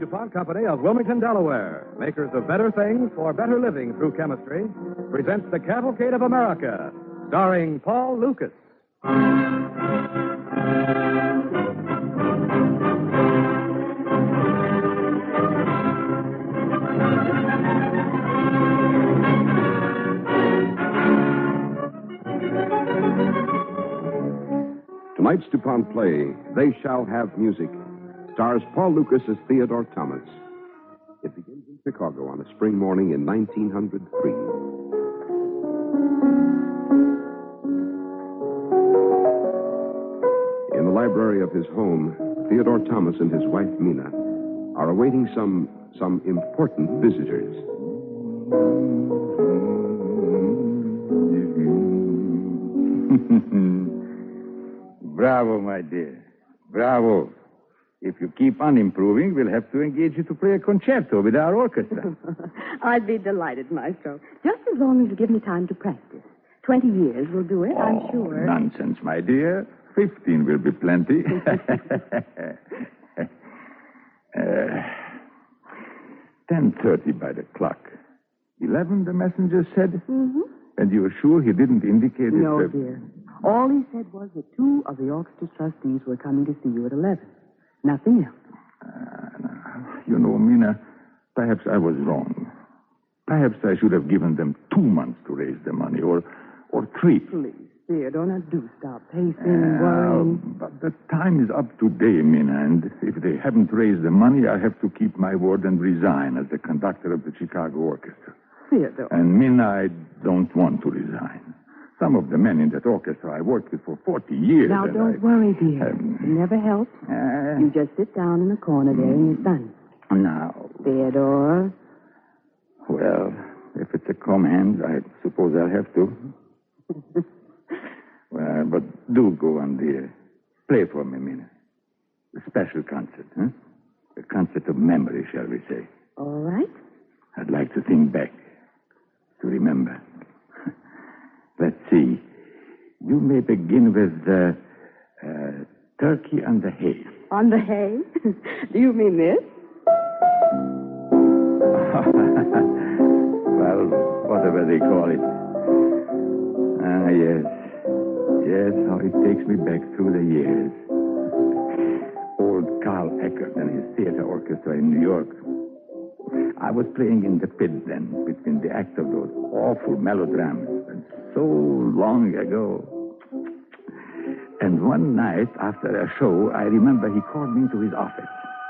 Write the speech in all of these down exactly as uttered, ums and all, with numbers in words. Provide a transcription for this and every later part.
DuPont Company of Wilmington, Delaware, makers of better things for better living through chemistry, presents The Cavalcade of America, starring Paul Lucas. Tonight's DuPont play, They Shall Have Music, stars Paul Lucas as Theodore Thomas. It begins in Chicago on a spring morning in nineteen oh three. In the library of his home, Theodore Thomas and his wife, Mina, are awaiting some, some important visitors. Bravo, my dear. Bravo. If you keep on improving, we'll have to engage you to play a concerto with our orchestra. I'd be delighted, Maestro. Just as long as you give me time to practice. Twenty years will do it, oh, I'm sure. Nonsense, my dear. Fifteen will be plenty. uh, Ten thirty by the clock. Eleven, the messenger said? Mm-hmm. And you were sure he didn't indicate it? No, uh... dear. All he said was that two of the orchestra trustees were coming to see you at eleven. Nothing else. Uh, you know, Mina, perhaps I was wrong. Perhaps I should have given them two months to raise the money, or or three. Please, Theodore, now do stop pacing, uh, worrying. But the time is up today, Mina, and if they haven't raised the money, I have to keep my word and resign as the conductor of the Chicago Orchestra. Theodore. And, Mina, I don't want to resign. Some of the men in that orchestra I worked with for forty years. Now, don't I, worry, dear. Um, it never helps. Uh, you just sit down in the corner there in your sun. Now. Theodore. Well, if it's a command, I suppose I'll have to. Well, but do go on, dear. Play for me, Mina. A special concert, huh? A concert of memory, shall we say. All right. I'd like to think back, to remember. Let's see. You may begin with uh, uh, Turkey on the Hay. On the hay? Do you mean this? Well, whatever they call it. Ah, yes. Yes, how it takes me back through the years. Old Carl Eckert and his theater orchestra in New York. I was playing in the pit then, between the acts of those awful melodramas, and so long ago. And one night, after a show, I remember he called me into his office.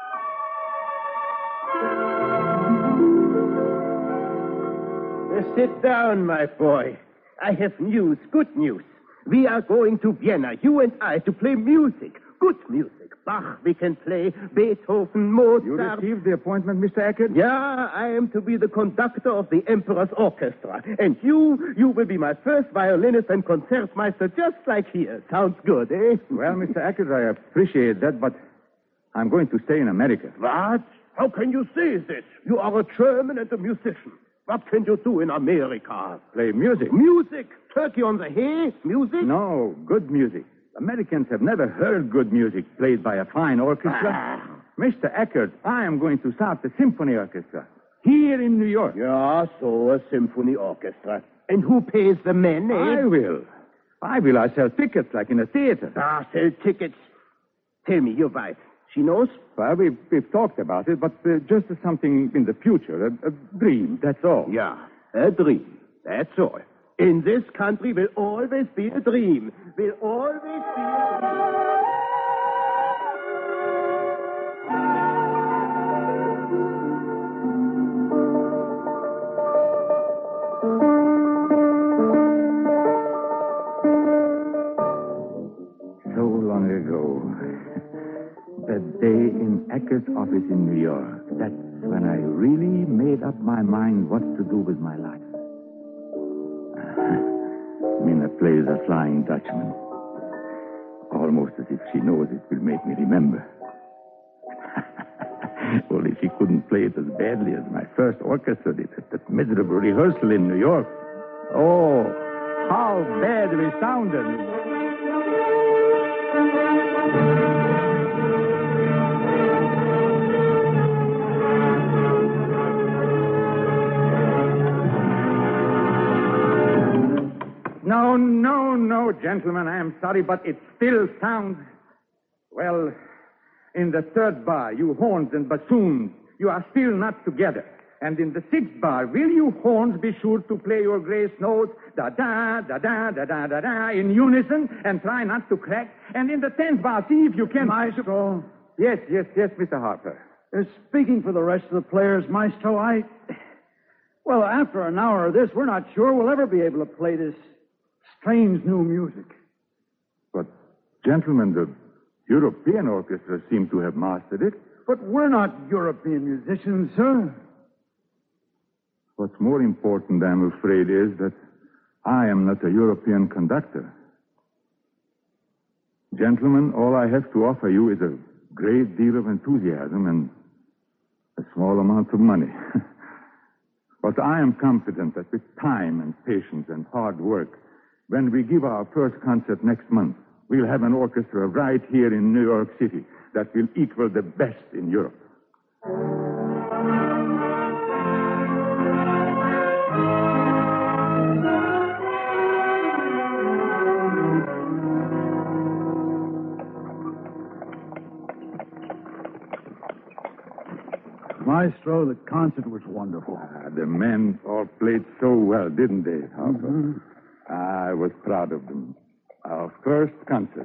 Sit down, my boy. I have news, good news. We are going to Vienna, you and I, to play music. Good music. Bach, we can play. Beethoven, Mozart. You received the appointment, Mister Eckert? Yeah, I am to be the conductor of the Emperor's Orchestra. And you, you will be my first violinist and concertmeister, just like here. Sounds good, eh? Well, Mister Eckert, I appreciate that, but I'm going to stay in America. What? How can you say this? You are a German and a musician. What can you do in America? Play music. Music? Turkey on the hay? Music? No, good music. Americans have never heard good music played by a fine orchestra. Ah. Mister Eckert, I am going to start the symphony orchestra here in New York. Yeah, so a symphony orchestra. And who pays the men, eh? I will. I will. I sell tickets like in a theater. Ah, sell tickets. Tell me, your wife, she knows? Well, we've, we've talked about it, but uh, just as something in the future, a, a dream, that's all. Yeah, a dream. That's all. In this country will always be a dream. Will always be a dream. So long ago, that day in Eckert's office in New York, that's when I really made up my mind what to do with my life. Mina plays a Flying Dutchman. Almost as if she knows it will make me remember. Only she couldn't play it as badly as my first orchestra did at that miserable rehearsal in New York. Oh, how bad we sounded. No, no, no, gentlemen. I am sorry, but it still sounds... Well, in the third bar, you horns and bassoons, you are still not together. And in the sixth bar, will you horns be sure to play your grace notes, da-da, da-da, da-da, da-da, in unison, and try not to crack? And in the tenth bar, see if you can... Maestro. Yes, yes, yes, Mister Harper. Uh, speaking for the rest of the players, Maestro, I... Well, after an hour of this, we're not sure we'll ever be able to play this strange new music. But, gentlemen, the European orchestra seem to have mastered it. But we're not European musicians, sir. What's more important, I'm afraid, is that I am not a European conductor. Gentlemen, all I have to offer you is a great deal of enthusiasm and a small amount of money. But I am confident that with time and patience and hard work, when we give our first concert next month, we'll have an orchestra right here in New York City that will equal the best in Europe. Maestro, the concert was wonderful. Ah, the men all played so well, didn't they, Harper? Mm-hmm. I was proud of them. Our first concert.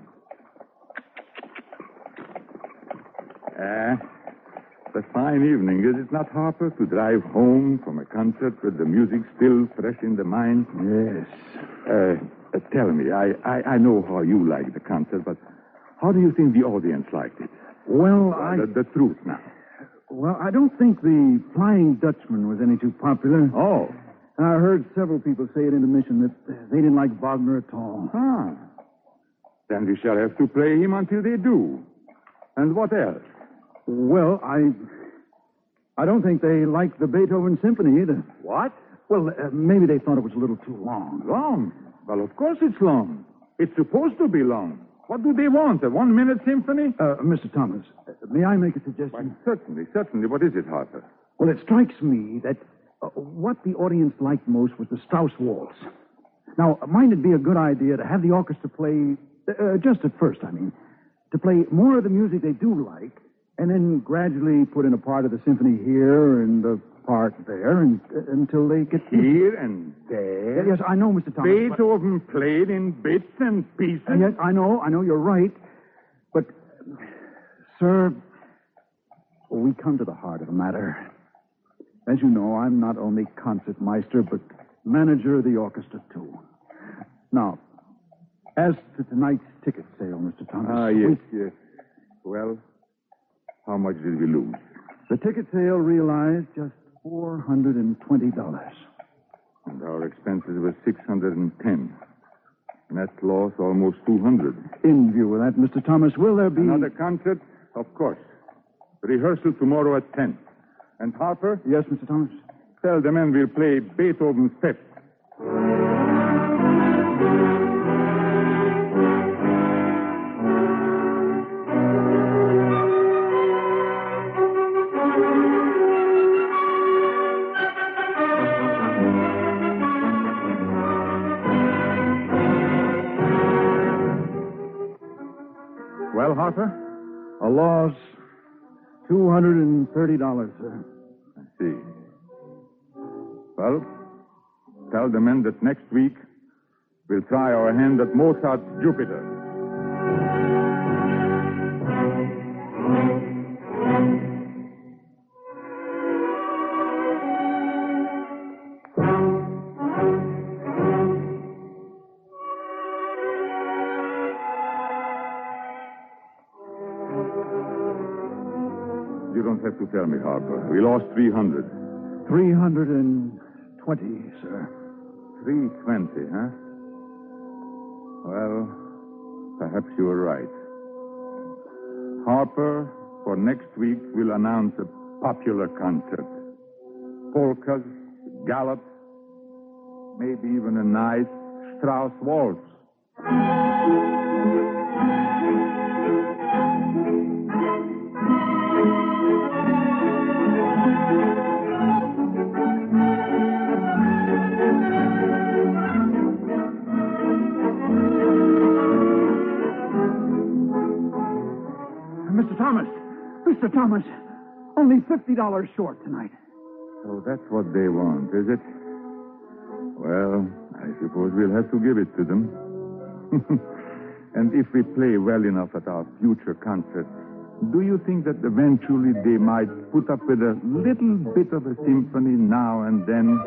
Ah, it's a fine evening, is it not, Harper, to drive home from a concert with the music still fresh in the mind? Yes. Uh, uh, tell me, I, I, I know how you liked the concert, but how do you think the audience liked it? Well, Uh, I... the, the truth now. Well, I don't think the Flying Dutchman was any too popular. Oh. I heard several people say at intermission that uh, they didn't like Wagner at all. Ah. Then we shall have to play him until they do. And what else? Well, I... I don't think they liked the Beethoven Symphony either. What? Well, uh, maybe they thought it was a little too long. Long? Well, of course it's long. It's supposed to be long. What do they want, a one-minute symphony? Uh, Mister Thomas, uh, may I make a suggestion? Why, certainly, certainly. What is it, Harper? Well, it strikes me that uh, what the audience liked most was the Strauss Waltz. Now, mine would be a good idea to have the orchestra play, uh, just at first, I mean, to play more of the music they do like, and then gradually put in a part of the symphony here and a part there and, uh, until they get... Here and there? Yes, I know, Mister Thomas. Beethoven but... played in bits and pieces? Uh, yes, I know, I know, you're right. But, sir, we come to the heart of the matter. As you know, I'm not only concertmeister, but manager of the orchestra, too. Now, as to tonight's ticket sale, Mister Thomas... Ah, yes, we... yes. Well, how much did we lose? The ticket sale realized just four hundred twenty dollars. And our expenses were six hundred ten. Net loss almost two hundred. In view of that, Mister Thomas, will there be... Another concert? Of course. Rehearsal tomorrow at ten. And Harper? Yes, Mister Thomas? Tell the men we'll play Beethoven's Fifth. Well, Harper? A loss, two hundred thirty dollars, sir. I see. Well, tell the men that next week we'll try our hand at Mozart's Jupiter. You don't have to tell me, Harper. We lost three hundred. Three hundred and twenty, sir. Three twenty, huh? Well, perhaps you were right. Harper, for next week, will announce a popular concert. Polkas, gallops, maybe even a nice Strauss waltz. Mister Thomas, only fifty dollars short tonight. So that's what they want, is it? Well, I suppose we'll have to give it to them. And if we play well enough at our future concerts, do you think that eventually they might put up with a little bit of a symphony now and then?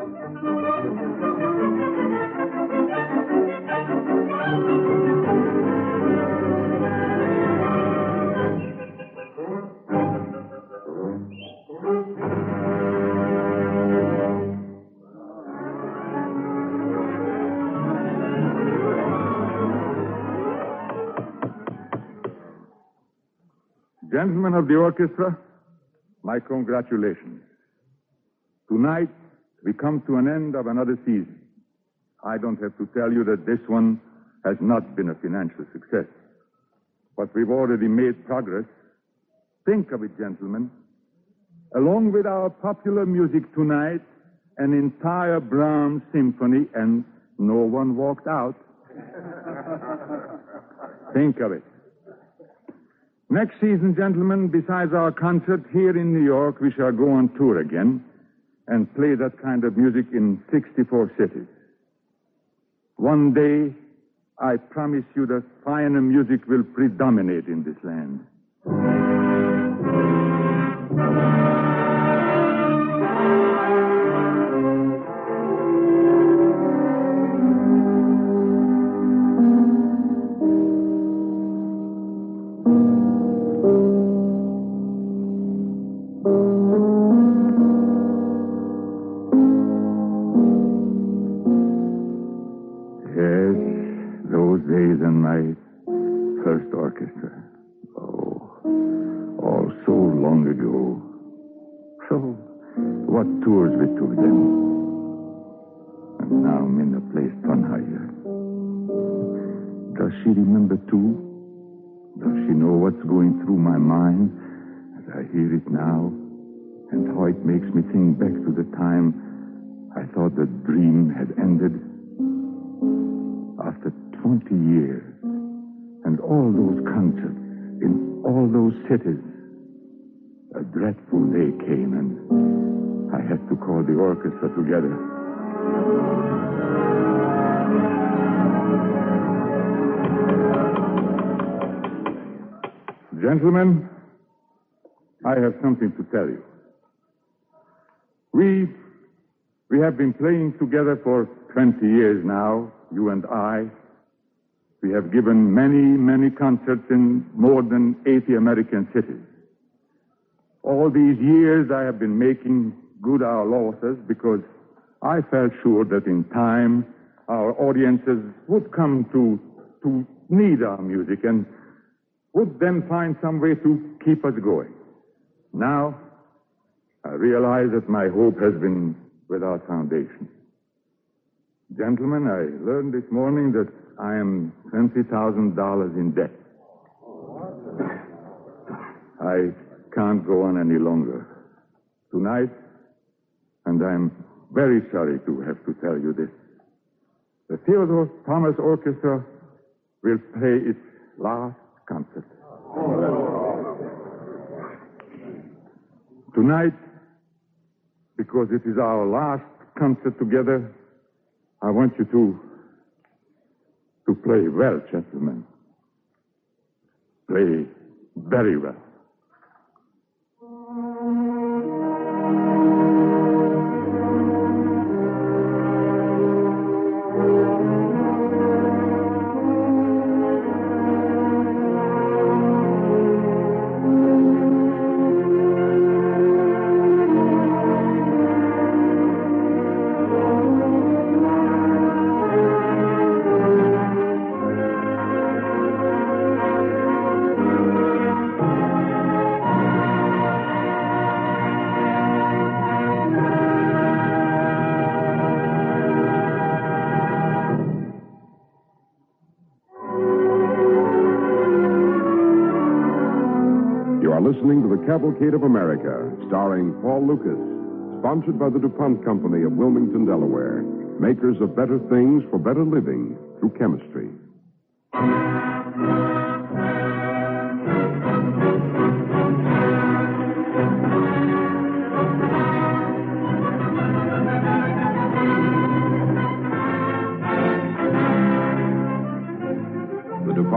Gentlemen of the orchestra, my congratulations. Tonight, we come to an end of another season. I don't have to tell you that this one has not been a financial success. But we've already made progress. Think of it, gentlemen. Along with our popular music tonight, an entire Brahms symphony, and no one walked out. Think of it. Next season, gentlemen, besides our concert here in New York, we shall go on tour again and play that kind of music in sixty-four cities. One day, I promise you that finer music will predominate in this land. Together. Gentlemen, I have something to tell you. We we have been playing together for twenty years now, you and I. We have given many, many concerts in more than eighty American cities. All these years I have been making good our losses because I felt sure that in time our audiences would come to to need our music and would then find some way to keep us going. Now, I realize that my hope has been without foundation. Gentlemen, I learned this morning that I am twenty thousand dollars in debt. I can't go on any longer. Tonight, and I'm very sorry to have to tell you this, the Theodore Thomas Orchestra will play its last concert. Tonight, because it is our last concert together, I want you to to play well, gentlemen. Play very well. Listening to The Cavalcade of America, starring Paul Lucas, sponsored by the DuPont Company of Wilmington, Delaware, makers of better things for better living through chemistry.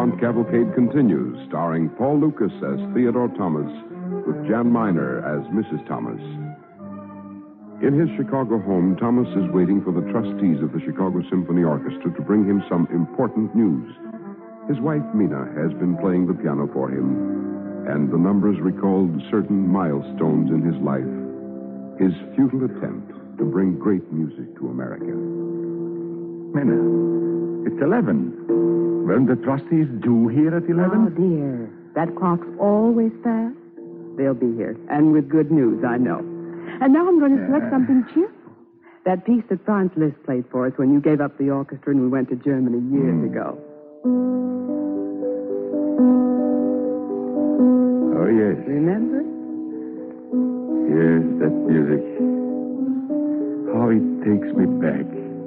DuPont Cavalcade continues, starring Paul Lucas as Theodore Thomas, with Jan Miner as Missus Thomas. In his Chicago home, Thomas is waiting for the trustees of the Chicago Symphony Orchestra to bring him some important news. His wife, Mina, has been playing the piano for him, and the numbers recalled certain milestones in his life. His futile attempt to bring great music to America. Mina, it's eleven. Weren't the trustees due here at eleven? Oh, dear. That clock's always fast. They'll be here. And with good news, I know. And now I'm going to select Yeah. something cheerful. That piece that Franz Liszt played for us when you gave up the orchestra and we went to Germany years Mm. ago. Oh, yes. Remember? Yes, that music. How it takes me back.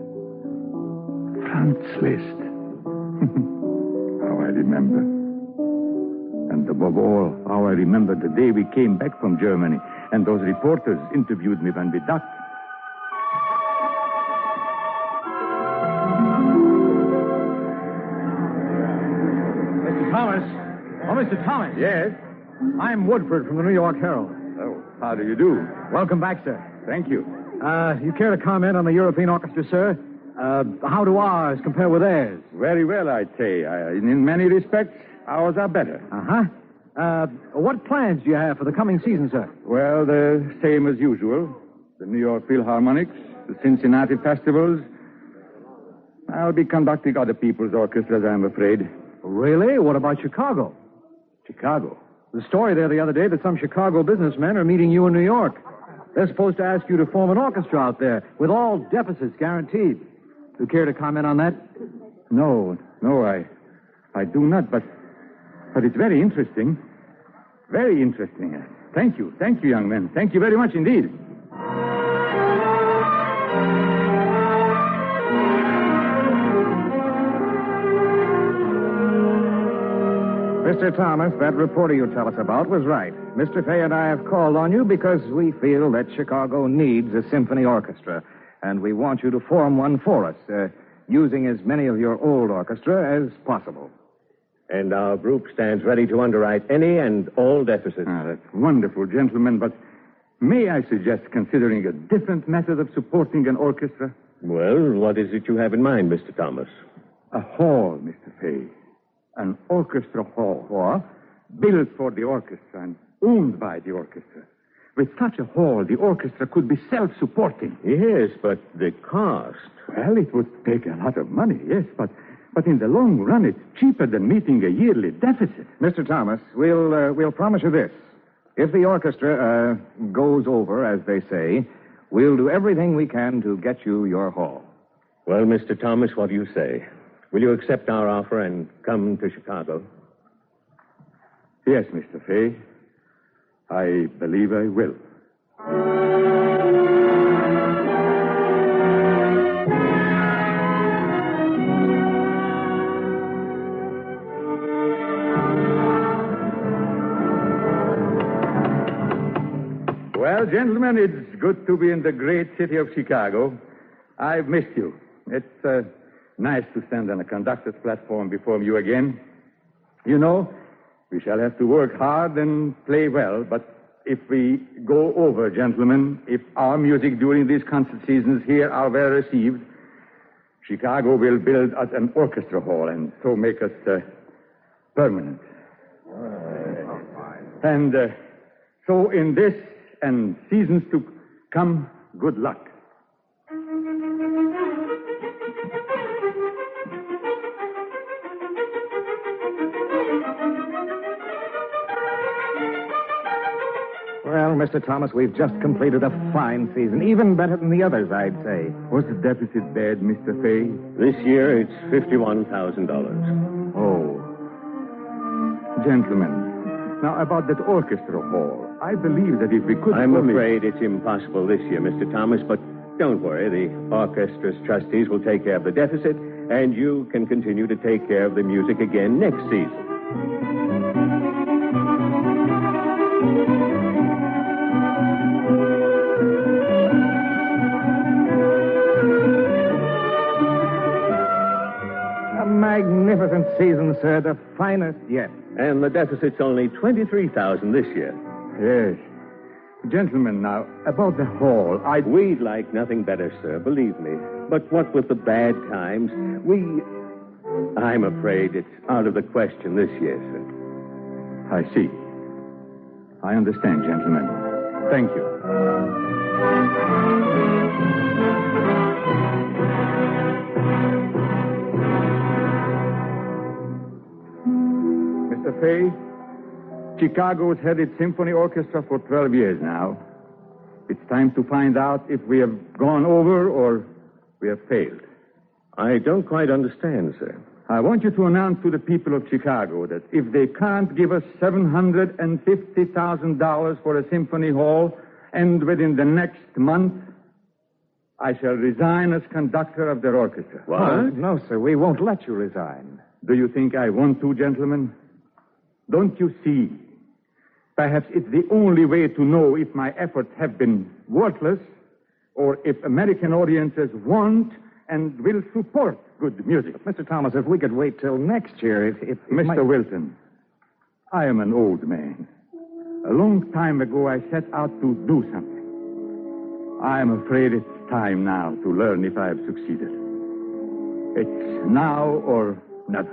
Franz Liszt. How I remember. And above all, how I remember the day we came back from Germany and those reporters interviewed me when we docked. Mister Thomas. Oh, Mister Thomas. Yes? I'm Woodford from the New York Herald. Oh, how do you do? Welcome back, sir. Thank you. Uh, you care to comment on the European orchestra, sir? Uh, how do ours compare with theirs? Very well, I'd say. Uh, in, in many respects, ours are better. Uh-huh. Uh, what plans do you have for the coming season, sir? Well, the same as usual. The New York Philharmonics, the Cincinnati festivals. I'll be conducting other people's orchestras, I'm afraid. Really? What about Chicago? Chicago. The story there the other day that some Chicago businessmen are meeting you in New York. They're supposed to ask you to form an orchestra out there with all deficits guaranteed. Do you care to comment on that? No, no, I I do not, but but it's very interesting. Very interesting. Thank you. Thank you, young men. Thank you very much indeed. Mister Thomas, that reporter you tell us about was right. Mister Fay and I have called on you because we feel that Chicago needs a symphony orchestra, and we want you to form one for us, uh, using as many of your old orchestra as possible. And our group stands ready to underwrite any and all deficits. Ah, that's wonderful, gentlemen, but may I suggest considering a different method of supporting an orchestra? Well, what is it you have in mind, Mister Thomas? A hall, Mister Fay. An orchestra hall. What? Built for the orchestra and owned by the orchestra. With such a hall, the orchestra could be self-supporting. Yes, but the cost. Well, it would take a lot of money, yes, but but in the long run, it's cheaper than meeting a yearly deficit. Mister Thomas, we'll uh, we'll promise you this. If the orchestra uh, goes over, as they say, we'll do everything we can to get you your hall. Well, Mister Thomas, what do you say? Will you accept our offer and come to Chicago? Yes, Mister Fay. I believe I will. Well, gentlemen, it's good to be in the great city of Chicago. I've missed you. It's uh, nice to stand on a conductor's platform before you again. You know, we shall have to work hard and play well, but if we go over, gentlemen, if our music during these concert seasons here are well received, Chicago will build us an orchestra hall and so make us uh, permanent. And uh, so in this and seasons to come, good luck. Well, Mister Thomas, we've just completed a fine season, even better than the others, I'd say. Was the deficit bad, Mister Fay? This year, it's fifty-one thousand dollars. Oh. Gentlemen, now about that orchestra hall. I believe that if we could... I'm only- afraid it's impossible this year, Mister Thomas, but don't worry. The orchestra's trustees will take care of the deficit, and you can continue to take care of the music again next season. A magnificent magnificent season, sir, the finest yet. And the deficit's only twenty-three thousand this year. Yes. Gentlemen, now, about the hall, I... We'd like nothing better, sir, believe me. But what with the bad times, we... I'm afraid it's out of the question this year, sir. I see. I understand, gentlemen. Thank you. Mister Fay, Chicago's had its symphony orchestra for twelve years now. It's time to find out if we have gone over or we have failed. I don't quite understand, sir. I want you to announce to the people of Chicago that if they can't give us seven hundred fifty thousand dollars for a symphony hall, and within the next month, I shall resign as conductor of their orchestra. What? Oh, no, sir, we won't let you resign. Do you think I want to, gentlemen? Don't you see? Perhaps it's the only way to know if my efforts have been worthless or if American audiences want and will support good music. Mister Thomas, if we could wait till next year, if... if Mister might... Wilson, I am an old man. A long time ago, I set out to do something. I am afraid it's time now to learn if I have succeeded. It's now or never.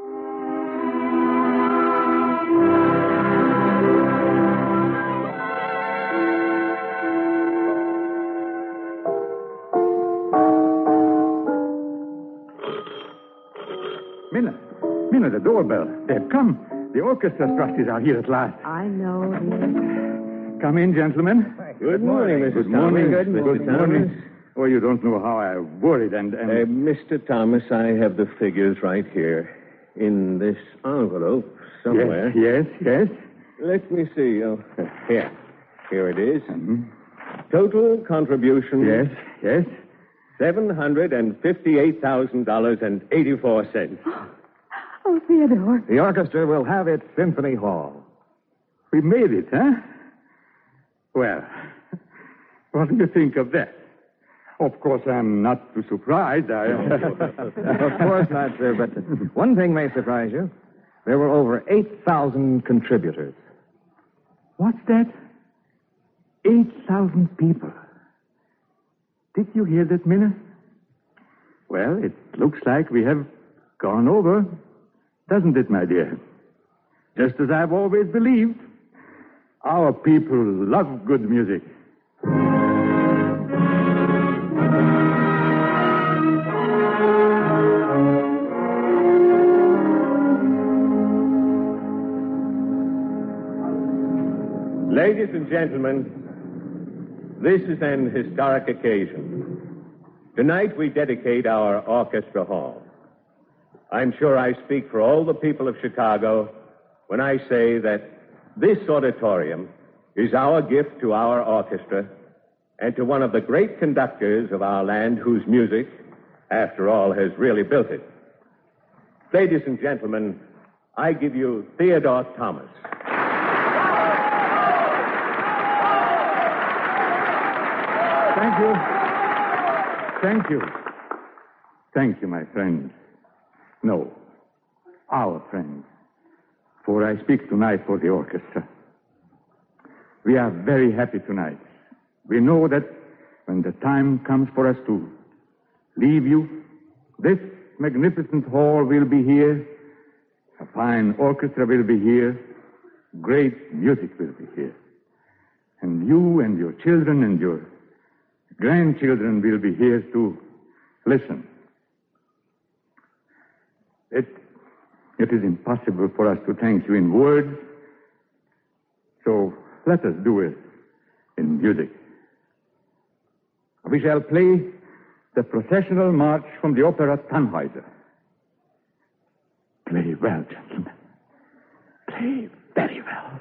Minna, Minna, the doorbell. They've come. The orchestra trustees are here at last. I know, dear. Come in, gentlemen. Good morning, Missus Good morning. Thomas. Good Mister morning. Thomas. Oh, you don't know how I worried and... and... Uh, Mister Thomas, I have the figures right here in this envelope somewhere. Yes, yes, yes. Let me see. Oh, here. Here it is. Mhm. Total contribution. Yes, yes. Seven hundred and fifty-eight thousand dollars and eighty-four cents. Oh, Theodore. The orchestra will have its symphony hall. We made it, huh? Well, what do you think of that? Of course, I'm not too surprised. I Of course not, sir, but one thing may surprise you. There were over eight thousand contributors. What's that? Eight thousand people. Did you hear that, Minna? Well, it looks like we have gone over, doesn't it, my dear? Just as I've always believed. Our people love good music. Ladies and gentlemen, this is an historic occasion. Tonight we dedicate our orchestra hall. I'm sure I speak for all the people of Chicago when I say that this auditorium is our gift to our orchestra and to one of the great conductors of our land whose music, after all, has really built it. Ladies and gentlemen, I give you Theodore Thomas. Thank you. Thank you. Thank you, my friends. No, our friends. For I speak tonight for the orchestra. We are very happy tonight. We know that when the time comes for us to leave you, this magnificent hall will be here, a fine orchestra will be here, great music will be here. And you and your children and your grandchildren will be here to listen. It, it is impossible for us to thank you in words, so let us do it in music. We shall play the processional march from the opera Tannhäuser. Play well, gentlemen. Play very well.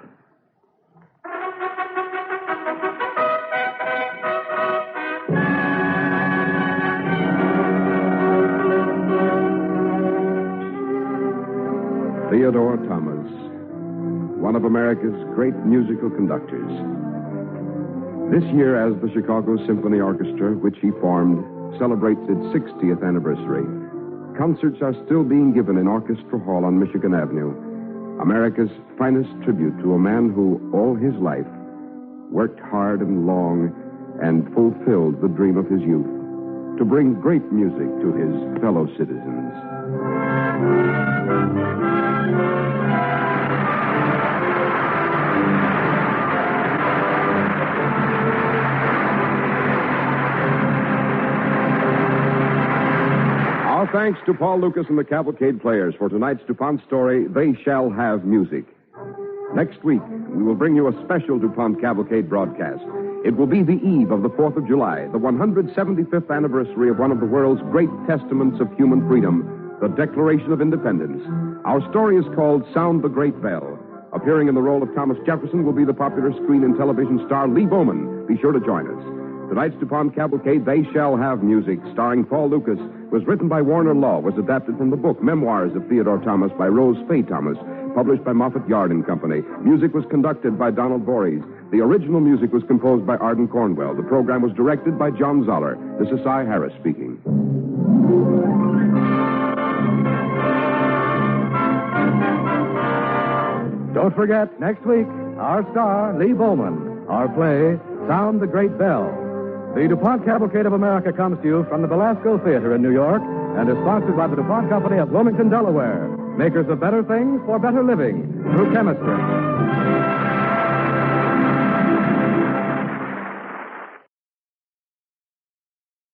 Theodore Thomas, one of America's great musical conductors. This year, as the Chicago Symphony Orchestra, which he formed, celebrates its sixtieth anniversary, concerts are still being given in Orchestra Hall on Michigan Avenue. America's finest tribute to a man who, all his life, worked hard and long and fulfilled the dream of his youth to bring great music to his fellow citizens. Our thanks to Paul Lucas and the Cavalcade Players for tonight's DuPont story, They Shall Have Music. Next week, we will bring you a special DuPont Cavalcade broadcast. It will be the eve of the fourth of July, the one hundred seventy-fifth anniversary of one of the world's great testaments of human freedom, the Declaration of Independence. Our story is called Sound the Great Bell. Appearing in the role of Thomas Jefferson will be the popular screen and television star Lee Bowman. Be sure to join us. Tonight's DuPont Cavalcade, They Shall Have Music, starring Paul Lucas, was written by Warner Law, was adapted from the book Memoirs of Theodore Thomas by Rose Fay Thomas, published by Moffat Yard and Company. Music was conducted by Donald Voorhees. The original music was composed by Arden Cornwell. The program was directed by John Zoller. This is Cy Harris speaking. Don't forget, next week, our star, Lee Bowman, our play, Sound the Great Bell. The DuPont Cavalcade of America comes to you from the Belasco Theater in New York and is sponsored by the DuPont Company of Wilmington, Delaware, makers of better things for better living through chemistry.